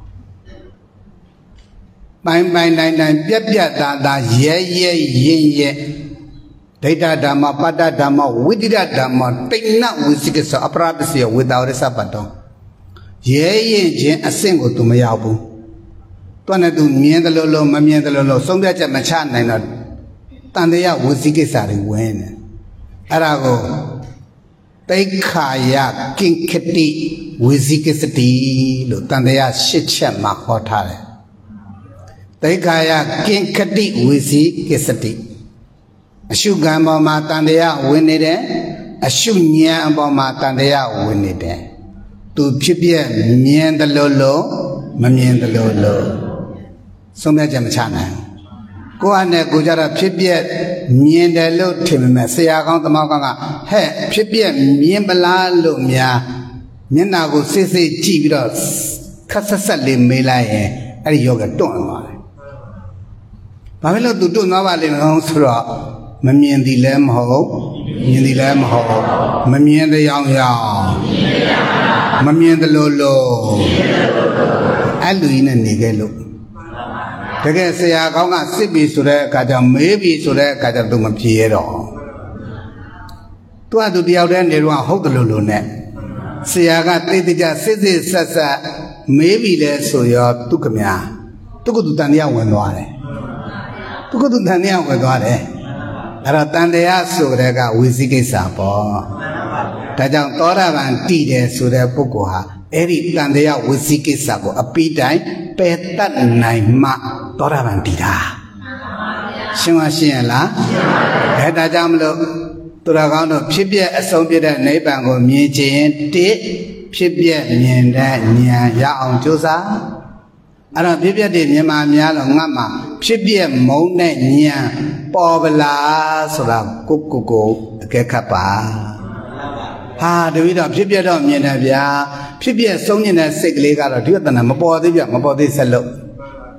ပိုင်ပိုင်တိုင်းတိုင်းပြက်ပြက်သားသားရဲရဲရင်ရဲဒိဋ္ဌဓမ္မပတ္တဓမ္မဝိတ္တဓမ္မတိဏ္ဏဝိသိကိစ္စအပရပစ္စယဝိတာရစပတ္တောရဲရင်ချင်းအဆင့်ကိုသူမရောက်ဘူးတွန်းနဲ့သူမြင်တယ်လို့လို့မမြင်တယ်လို့လို့ဆုံးဖြတ်ချက်မချနိုင်တော့တန်တရားဝိသိကိစ္စတွေဝင်နေအဲ့ဒါကိုတိခာယကိဉ္ခတိဝိသိကိစ္စတိလို့တန်တရားရှစ်ချက်မှာဟောထားတယ်တိခာယကိဉ္ခတိဝိသိကိစ္စတိအရှုကံပေါ်မှာတန်တရားဝင်နေတယ်အရှုဉာဏ်အပေါ်မှာတန်တရားဝင်နေတယ်သူဖြစ်ပြမြင်တယ်လို့လို့မမြင်တယ်လို့လို့ဆုံးဖြတ်ချက်မချနိုင်ကိုယ်နဲ့ကိုကြတော့ဖြစ်ပြမြင်တယ်လို့ထင်ပေမဲ့ဆရာကောင်းတမောကောင်းကဟဲ့ဖြစ်ပြမြင်ပလားလို့များမျက်နာကိုစစ်စစ်ကြည့်ပြီးတော့ခက်ဆက်ဆက်လေးမေးလိုက်ရင်အဲ့ဒီယောဂတွန့်သွားတယ်။ဘာဖြစ်လို့သူတွန့်သွားပါလိမ့်မလို့ဆိုတော့မမြင်သည်လည်းမဟုတ်မြင်သည်လည်းမဟုတ်မမြင်တဲ့ရောင်ရောင်မမြင်တယ်လို့လို့အဲ့လူကြီးနဲ့နေခဲ့လို့တကယ်ဆရာကောင်းကစစ်ပြီဆိုတဲ့အခါကျမေးပြီဆိုတဲ့အခါကျသူမဖြေရတော့သူကသူတယောက်တည်းနေတော့ဟုတ်တယ်လို့လို့နဲ့ဆရာကတိတ်တကြစစ်စစ်ဆက်ဆက်မေးပြီလဲဆိုရောသူကမြာသူကသူတန်တရားဝင်သွားတယ်သူကသူတန်တရားဝင်သွားတယ်အဲ့တော့တန်တရားဆိုတဲ့ကဝိသိကိစ္စပေါ့ဒါကြောင့်သောတာပန်တည်တယ်ဆိုတဲ့ပုဂ္ဂိုလ်ဟာအဲ့ဒီတန်တရားဝိသိကိစ္စကိုအပိတိုင်းပယ်တတ်နိုင်မှသောတာပန်တည်တာရှင်းပါရှင်းရလားရှင်းပါဒါကြောင့်မလို့သူတော်ကောင်းတို့ဖြစ်ပြအဆုံးပြတဲ့နိဗ္ဗာန်ကိုမြင်ခြင်းတိဖြစ်ပြမြင်တဲ့ဉာဏ်ရအောင်ကြိုးစားအဲ့တော့ဖြစ်ပြတဲ့မြင်မှများလို့ငတ်မှာဖြစ်ပြမုံတဲ့ဉာဏ်ပေါ်ပလားဆိုတာကိုကိုကိုအကဲခတ်ပါဟာတပည့်တော်ဖြစ်ပြတော့မြင်တယ်ဗျာဖြစ်ပြဆုံးနေတဲ့စိတ်ကလေးကတော့ဒီဝတ္တနာမပေါ်သေးဗျမပေါ်သေးဆက်လို့တ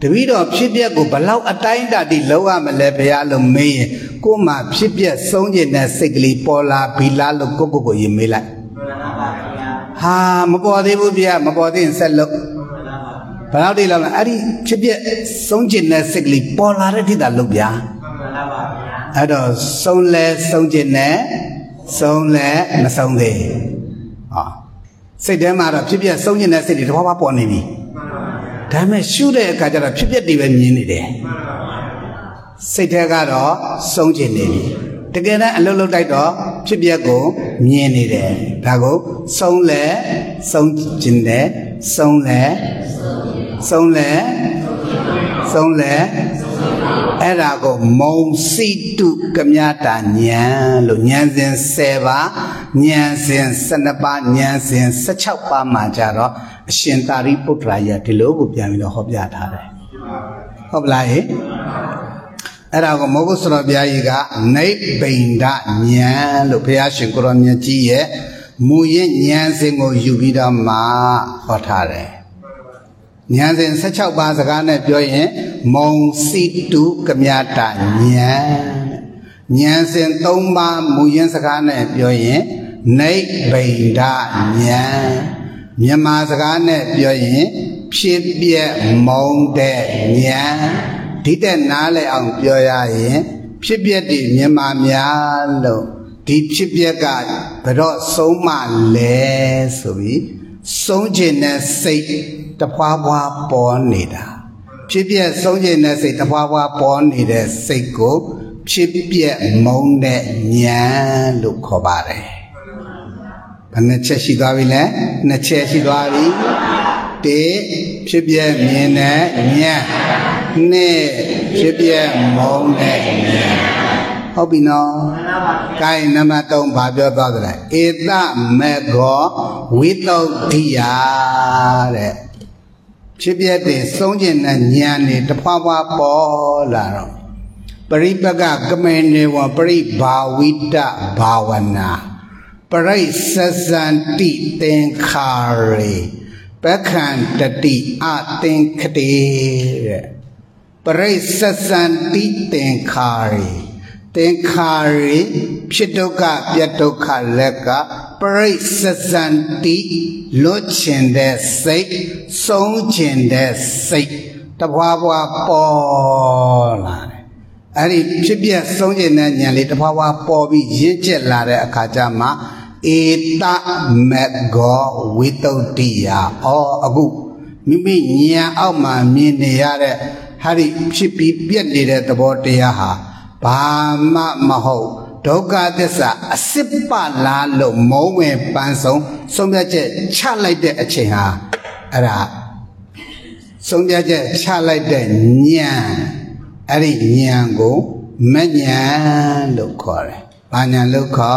တပည့်တော်ဖြစ်ပျက်ကိုဘလောက်အတိုင်းအတာတိလောက်ရမလဲဘုရားလို့မေးရင်ကို့မှာဖြစ်ပျက်ဆုံးကျင်တဲ့စိတ်ကလေးပေါ်လာပြီလားလို့ကိုကိုကိုရင်မေးလိုက်ဟာမပေါ်သေးဘူးဗျာမပေါ်သေးရင်ဆက်လို့ဘလောက်တိလောက်လဲအဲ့ဒီဖြစ်ပျက်ဆုံးကျင်တဲ့စိတ်ကလေးပေါ်လာတဲ့ထိတာလို့ဗျာအဲ့တော့ဆုံးလဲဆုံးကျင်တဲ့ဆုံးလဲမဆုံးသေးဟောစိတ်ထဲမှာတော့ဖြစ်ပျက်ဆုံးကျင်တဲ့စိတ်တွေတစ်ခါမှပေါ်နေပြီဒါပေမဲ့ရှုတဲ့အခါကျတော့ဖြစ်ပျက်တွေပဲမြင်နေတယ်စိတ်ထဲကတော့ဆုံးကျင်နေပြီတကယ်တမ်းအလုံးလုံးတိုက်တော့ဖြစ်ပျက်ကိုမြင်နေတယ်ဒါကိုဆုံးလဲဆုံးကျင်တယ်ဆုံးလဲဆုံးလဲဆုံးလဲအဲ့ဒါကိုမုံစိတုကမြတာဉာဏ်လို့ဉာဏ်စဉ်ဆယ်ပါးဉာဏ်စဉ်ဆယ်နှစ်ပါးဉာဏ်စဉ်ဆယ်ခြောက်ပါးမှာကြတော့အရှင်သာရိပုတ္တရာကြီးဒီလိုကိုပြန်ပြီးတော့ဟောပြထားတယ်ဟုတ်ပလားဟဲ့အဲ့ဒါကိုမောဂုစတော်ဘုရားကြီးကနိဗ္ဗိန္ဒဉာဏ်လို့ဘုရားရှင်ကိုရောမြတ်ကြီးရဲ့မူရင်းဉာဏ်စဉ်ကိုယူပြီးတော့မှဟောထားတယ်ဉာဏ်စဉ်ဆယ်ခြောက်ပါးစကားနဲ့ပြောရင်မုံစိတုကမြတာဉာဏ်ဉာဏ်စဉ်သုံးပါးမူရင်းစကားနဲ့ပြောရင်နိဗ္ဗိန္ဒဉာဏ်မြန်မာစကားနဲ့ပြောရင်ဖြစ်ပြက်မုံတဲ့ဉာဏ်ဒီတဲ့နားလည်အောင်ပြောရရင်ဖြစ်ပြက်တွေမြန်မာများလို့ဒီဖြစ်ပြက်ကဘယ်တော့ဆုံးမလဲဆိုပြီးဆုံးခြင်းနဲ့စိတ်တဖွာဖွာပေါ်နေတာဖြစ်ပြက်ဆုံးခြင်းနဲ့စိတ်တဖွာဖွာပေါ်နေတဲ့စိတ်ကိုဖြစ်ပြက်မုံတဲ့ဉာဏ်လို့ခေါ်ပါတယ်ဘယ်နှချက်ရှိသွားပြီလဲနှစ်ချက်ရှိသွားပြီတေဖြစ်ပြက်မြင်တဲ့ဉာဏ်နှစ်ဖြစ်ပြက်မုံတဲ့ဉာဏ်ဟုတ်ပြီနော်ကိုင်းနံပါတ်သုံးဘာပြောသွားသလဲဧတမေခောဝိတုဒ္ဓိယတဲ့ဖြစ်ပြက်တဲ့ဆုံးကျင်တဲ့ဉာဏ်တွေတဖွာဖွာပေါ်လာတော့ပရိပကကမေနေဝပရိဘာဝိတဘာဝနာပရိသဇန္တိသင်္ခါရေပက္ခန္တတိအသင်္ခတေတဲ့ပရိသဇန္တိသင်္ခါရေသင်္ခါရေဖြစ်ဒုက္ခပြတ်ဒုက္ခလက်ကပရိသဇန္တိလွတ်ချင်တဲ့စိတ်ဆုံးချင်တဲ့စိတ်တဘွားဘွားပေါ်လာတယ်အဲ့ဒီဖြစ်ပြဆုံးချင်တဲ့ဉာဏ်လေးတဘွားဘွားပေါ်ပြီးရင့်ကျက်လာတဲ့အခါကျမှဧတမေခောဝိတုဒ္ဓိယဩအခုမိမိဉာဏ်အောက်မှာမြင်နေရတဲ့ဟာဒီဖြစ်ပြီးပြက်နေတဲ့သဘောတရားဟာဘာမှမဟုတ်ဒုက္ခသစ္စာအစစ်ပလားလို့မုံဝင်ပန်းဆုံးဆုံးဖြတ်ချက်ချလိုက်တဲ့အချိန်ဟာအဲ့ဒါဆုံးဖြတ်ချက်ချလိုက်တဲ့ဉာဏ်အဲ့ဒီဉာဏ်ကိုမဉဏ်လို့ခေါ်တယ်။ဘာဉာဏ်လို့ခေါ်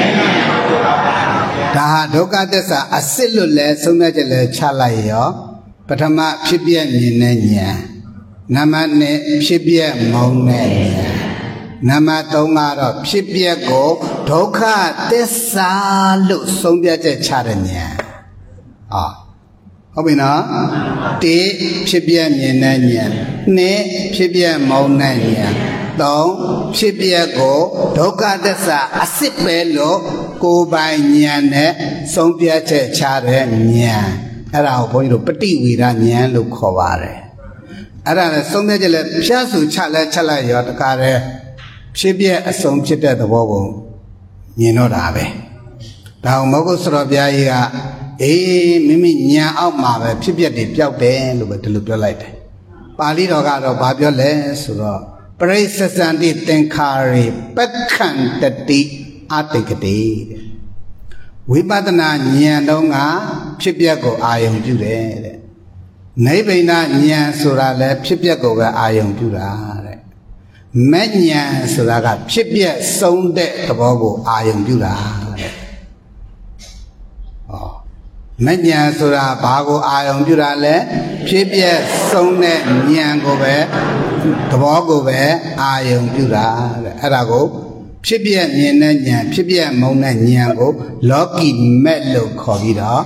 ဒါဟာဒုက္ခသစ္စာအစစ်လို့လဲဆုံးဖြတ်ချက်လဲချလိုက်ရောပထမဖြစ်ပြမြင်တဲ့ဉာဏ်နံပါတ်နှစ်ဖြစ်ပြမုံတဲ့ဉာဏ်နံပါတ်သုံးကတော့ဖြစ်ပြက်ကိုဒုက္ခသစ္စာလို့ဆုံးဖြတ်ချက်ချတဲ့ဉာဏ်အာဟုတ်ပြီနော်တိဖြစ်ပြက်မြင်တဲ့ဉာဏ်နှစ်ဖြစ်ပြက်မုံတဲ့ဉာဏ်သုံးဖြစ်ပြက်ကိုဒုက္ခသစ္စာအစစ်ပဲလို့ကိုယ်ပိုင်ဉာဏ်နဲ့ဆုံးဖြတ်ချက်ချတဲ့ဉာဏ်အဲ့ဒါကိုဘုန်းကြီးတို့ပฏิဝေဒဉာဏ်လို့ခေါ်ပါတယ်အဲ့ဒါနဲ့ဆုံးဖြတ်ချက်လဲဖြတ်စုချလဲချက်လိုက်ရောတခါတည်းဖြစ်ပြအဆုံးဖြစ်တဲ့သဘောကိုမြင်တော့တာပဲဒါအောင်မောဂုစတော်ဘုရားကြီးကအေးမိမိညာအောက်မှာပဲဖြစ်ပြတွေပျောက်တယ်လို့ပဲဒီလိုပြောလိုက်တယ်ပါဠိတော်ကတော့ဘာပြောလဲဆိုတော့ပရိစ္ဆစန္တိသင်္ခါရေပက္ခန္တတိအတိကတိဝိပဿနာဉာဏ်တော့ကဖြစ်ပြကိုအာယုံပြုတယ်တဲ့နိဗ္ဗိန္ဒဉာဏ်ဆိုတာလဲဖြစ်ပြကိုပဲအာယုံပြုတာတဲ့မဉ္ဇဉ်ဆိုတာကဖြစ်ပြဆုံးတဲ့သဘောကိုအာယုံပြုတာတဲ့ဟောမဉ္ဇဉ်ဆိုတာဘာကိုအာယုံပြုတာလဲဖြစ်ပြဆုံးတဲ့ဉာဏ်ကိုပဲသဘောကိုပဲအာယုံပြုတာတဲ့အဲ့ဒါကိုဖြစ်ပြမြင်တဲ့ဉာဏ်ဖြစ်ပြမုံတဲ့ဉာဏ်ကိုလောကီမက်လို့ခေါ်ပြီးတော့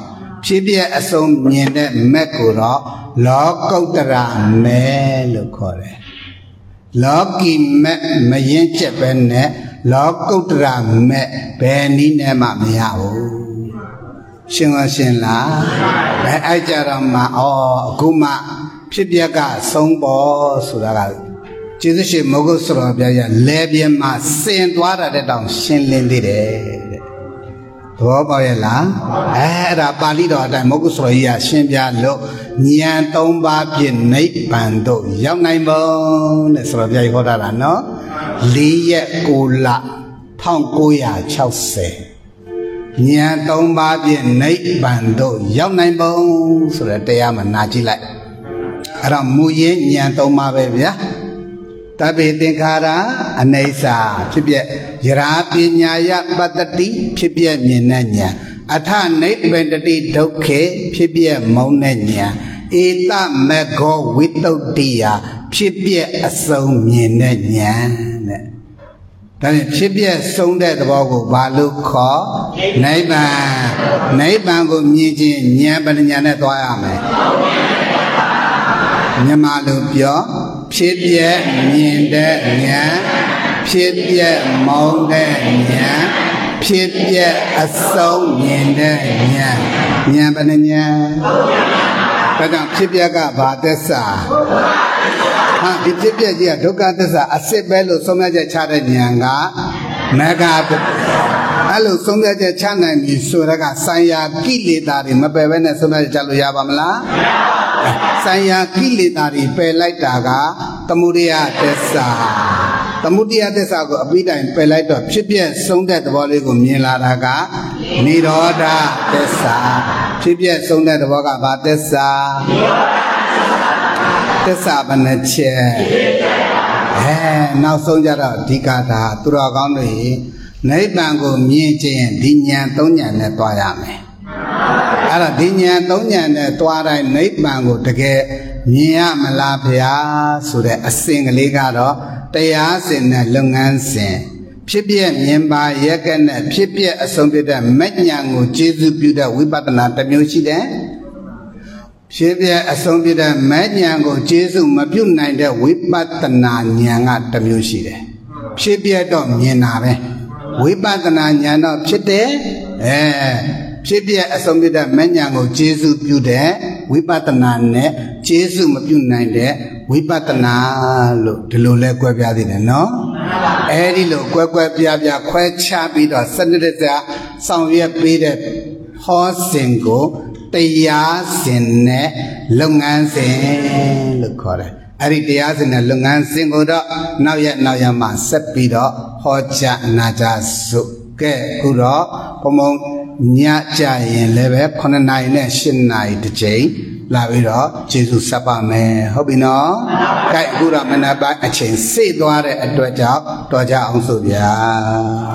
ဖြစ်ပြအဆုံးမြင်တဲ့မက်ကိုတော့လောကုတ္တရာမဲလို့ခေါ်တယ်လောကီမက်မရင်ချက်ပဲနဲ့လောကုတ္တရာမက်ဘယ်နည်းနဲ့မှမရဘူးရှင်းလားရှင်းလားဘယ်အဲ့ကြတော့မှဩအခုမှဖြစ်ပြကဆုံးပေါ်ဆိုတာကကျေးဇူးရှင်မဟုတ်ဆိုတော့ဗျာလဲပြင်းမှာစင်သွားတာတဲ့တောင်ရှင်းလင်းသေးတယ်တဲ့သဘောပေါက်ရဲ့လားအဲအဲ့ဒါပါဠိတော်အတိုင်းမဟုတ်ဆိုတော့ကြီးကရှင်းပြလို့ဉာဏ်သုံးပါးဖြင့်နိဗ္ဗာန်သို့ရောက်နိုင်ပုံတဲ့ဆိုတော့ဗျာဟောတာလားနော်လေးရက်ကိုလတစ်ထောင်ကိုးရာခြောက်ဆယ်ဉာဏ်သုံးပါးဖြင့်နိဗ္ဗာန်သို့ရောက်နိုင်ပုံဆိုတဲ့တရားမှာနာကြည့်လိုက်အဲ့တော့မူရင်းဉာဏ်သုံးပါးပဲဗျာတပိသင်္ခါရအနိစ္စဖြစ်ပြယရာပညာယပတ္တိဖြစ်ပြမြင်တဲ့ဉာဏ်အထနိဗ္ဗန္တိဒုက္ခေဖြစ်ပြမုံတဲ့ဉာဏ်ဧတမေဃောဝိတုဒ္ဓိယဖြစ်ပြအစုံမြင်တဲ့ဉာဏ်တဲ့ဒါဖြင့်ဖြစ်ပြဆုံးတဲ့သဘောကိုဘာလို့ခေါ်နိဗ္ဗာန်နိဗ္ဗာန်ကိုမြင်ခြင်းဉာဏ်ပညာနဲ့သွားရမယ်မြန်မာလိုပြောဖြစ်ပြမြင်တဲ့ဉာဏ်ဖြစ်ပြမောင်းတဲ့ဉာဏ်ဖြစ်ပြအစုံမြင်တဲ့ဉာဏ်ဉာဏ်ဘယ်နှဉာဏ်ဒါကြောင့်ဖြစ်ပြကဘာသစ္စာဟာဒီဖြစ်ပြကြီးကဒုက္ခသစ္စာအစစ်ပဲလို့ဆုံးဖြတ်ချက်ချတဲ့ဉာဏ်ကမဂ္ဂအဲ့လိုဆုံးဖြတ်ချက်ချနိုင်ပြီဆိုတော့ကဆိုင်ရာကိလေသာတွေမပယ်ဘဲနဲ့ဆုံးဖြတ်ချက်ချလို့ရပါမလားဆိုင်ရာကိလေသာတွေပယ်လိုက်တာကသမုဒယသစ္စာသမုဒယသစ္စာကိုအပြီးတိုင်ပယ်လိုက်တော့ဖြစ်ပြဆုံးတဲ့သဘောလေးကိုမြင်လာတာကနိရောဓသစ္စာဖြစ်ပြဆုံးတဲ့သဘောကဘာသစ္စာသစ္စာဘယ်နှချက်အဲနောက်ဆုံးကြတော့အဓိကသာသူတော်ကောင်းတွေနိဗ္ဗာန်ကိုမြင်ခြင်းဒီဉာဏ်သုံးဉာဏ်နဲ့တွားရမယ်အဲ့တော့ဒီဉာဏ်သုံးဉာဏ်နဲ့တွားတိုင်းနိဗ္ဗာန်ကိုတကယ်မြင်ရမလားဗျာဆိုတဲ့အစဉ်ကလေးကတော့တရားစဉ်နဲ့လုပ်ငန်းစဉ်ဖြစ်ပြမြင်ပါရက်ကနဲ့ဖြစ်ပြအဆုံးပြတဲ့မဉ္ဇဏ်ကိုကျေစုပြုတဲ့ဝိပဿနာတစ်မျိုးရှိတယ်ဖြစ်ပြအဆုံးပြတဲ့မဉ္ဇဏ်ကိုကျေစုမပြုနိုင်တဲ့ဝိပဿနာဉာဏ်ကတစ်မျိုးရှိတယ်ဖြစ်ပြတော့မြင်တာပဲဝိပဿနာဉာဏ်တော့ဖြစ်တယ်အဲဖြစ်ပြအဆုံးပြတဲ့မဉ္ဇဏ်ကိုကျေစုပြုတဲ့ဝိပဿနာနဲ့ကျေစုမပြုနိုင်တဲ့ဝိပဿနာလို့ဒီလိုလဲကွဲပြားသေးတယ်နော်အဲဒီလိုကွဲကွဲပြားပြားခွဲခြားပြီးတော့စနစ်တကျဆောင်ရွက်ပေးတဲ့ဟောစဉ်ကိုတရားစဉ်နဲ့လုပ်ငန်းစဉ်လို့ခေါ်တယ်အဲ့ဒီတရားစဉ်နဲ့လုပ်ငန်းစဉ်ကိုတော့နောက်ရက်နောက်ရက်မှဆက်ပြီးတော့ဟောကြားနာကြားစို့ကဲခုတော့ဘုံဘုံညကြရင်လည်းပဲခုနှစ်နာရီနဲ့ရှစ်နာရီတစ်ချိန်လာပြီးတော့ကျေးဇူးဆက်ပါမယ်ဟုတ်ပြီနော်။ကဲအခုတော့မနက်ပိုင်းအချိန်စေ့သွားတဲ့အတွက်ကြောင့်တော်ကြအောင်ဆိုဗျာ။